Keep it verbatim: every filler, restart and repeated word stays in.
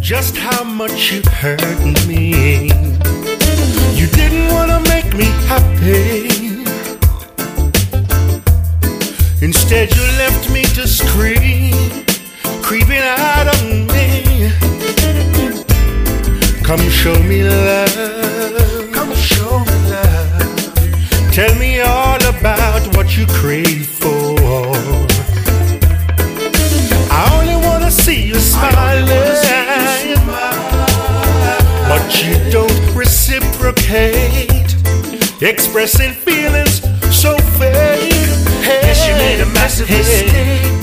just how much you hurt me. You didn't want to make me happy. Instead you left me to scream, creeping out on me. Come show me love, come show me love. Tell me all about what you crave for. I only wanna see you smiling, but you don't reciprocate, expressing feelings so fake. Hey, guess you made a massive hey, mistake.